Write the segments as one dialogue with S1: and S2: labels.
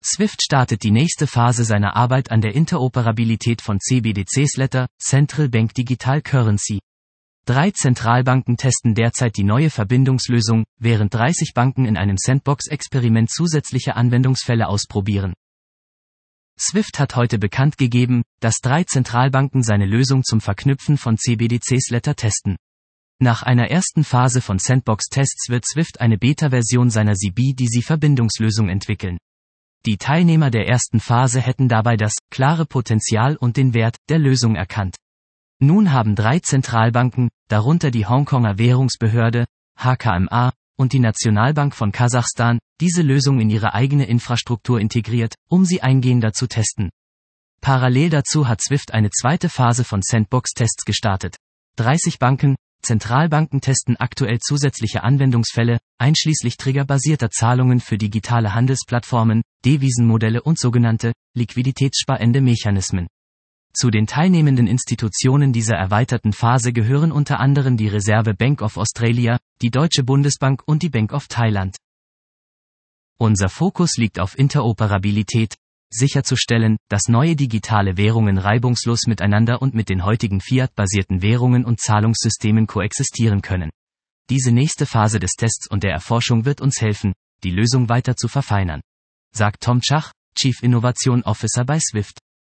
S1: SWIFT startet die nächste Phase seiner Arbeit an der Interoperabilität von CBDCs Ledger, Central Bank Digital Currency. 3 Zentralbanken testen derzeit die neue Verbindungslösung, während 30 Banken in einem Sandbox-Experiment zusätzliche Anwendungsfälle ausprobieren. SWIFT hat heute bekannt gegeben, dass 3 Zentralbanken seine Lösung zum Verknüpfen von CBDCs Ledger testen. Nach einer ersten Phase von Sandbox-Tests wird SWIFT eine Beta-Version seiner CBDC-Verbindungslösung entwickeln. Die Teilnehmer der ersten Phase hätten dabei das klare Potenzial und den Wert der Lösung erkannt. Nun haben 3 Zentralbanken, darunter die Hongkonger Währungsbehörde, HKMA, und die Nationalbank von Kasachstan, diese Lösung in ihre eigene Infrastruktur integriert, um sie eingehender zu testen. Parallel dazu hat SWIFT eine zweite Phase von Sandbox-Tests gestartet. 30 Banken, Zentralbanken testen aktuell zusätzliche Anwendungsfälle, einschließlich triggerbasierter Zahlungen für digitale Handelsplattformen, Devisenmodelle und sogenannte liquiditätssparende Mechanismen. Zu den teilnehmenden Institutionen dieser erweiterten Phase gehören unter anderem die Reserve Bank of Australia, die Deutsche Bundesbank und die Bank of Thailand. Unser Fokus liegt auf Interoperabilität, sicherzustellen, dass neue digitale Währungen reibungslos miteinander und mit den heutigen Fiat-basierten Währungen und Zahlungssystemen koexistieren können. Diese nächste Phase des Tests und der Erforschung wird uns helfen, die Lösung weiter zu verfeinern, sagt Tom Chach, Chief Innovation Officer bei SWIFT.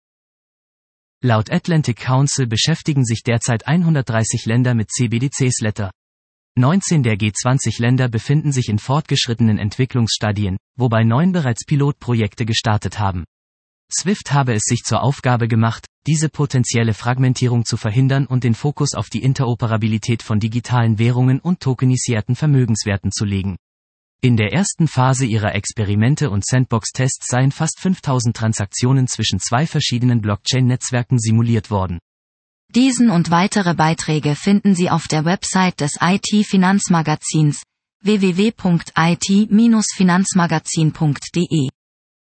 S1: Laut Atlantic Council beschäftigen sich derzeit 130 Länder mit CBDCs Ledger. 19 der G20-Länder befinden sich in fortgeschrittenen Entwicklungsstadien, wobei 9 bereits Pilotprojekte gestartet haben. SWIFT habe es sich zur Aufgabe gemacht, diese potenzielle Fragmentierung zu verhindern und den Fokus auf die Interoperabilität von digitalen Währungen und tokenisierten Vermögenswerten zu legen. In der ersten Phase ihrer Experimente und Sandbox-Tests seien fast 5000 Transaktionen zwischen 2 verschiedenen Blockchain-Netzwerken simuliert worden.
S2: Diesen und weitere Beiträge finden Sie auf der Website des IT-Finanzmagazins www.it-finanzmagazin.de.